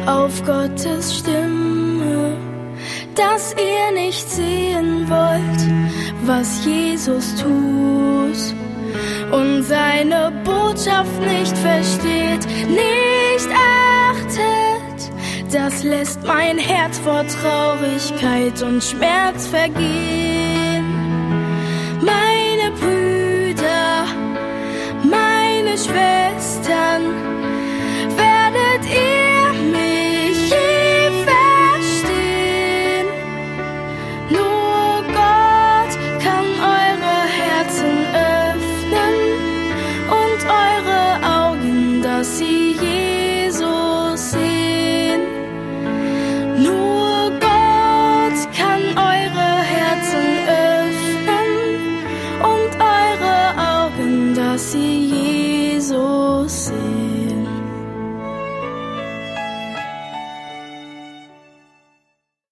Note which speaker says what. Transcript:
Speaker 1: auf Gottes Stimme, dass ihr nicht sehen wollt, was Jesus tut und seine Botschaft nicht versteht, nicht achtet. Das lässt mein Herz vor Traurigkeit und Schmerz vergehen. Meine Brüder, meine Schwestern, werdet ihr mich je verstehen? Nur Gott kann eure Herzen öffnen und eure Augen, dass sie Jesus sehen. Nur Gott kann eure Herzen öffnen und eure Augen, dass sie Jesus sehen.